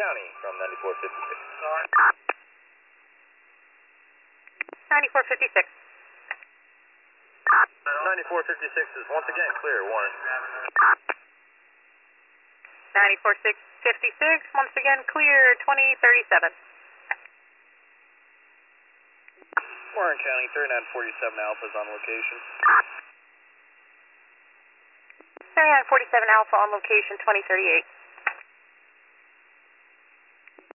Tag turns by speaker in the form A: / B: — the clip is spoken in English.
A: County from 9456.
B: Sorry.
C: 9456.
A: 9456 is once again clear, Warren.
C: 94656, once again clear, 2037.
A: Warren County, 3947 Alpha is on location.
C: 3947 Alpha on location, 2038.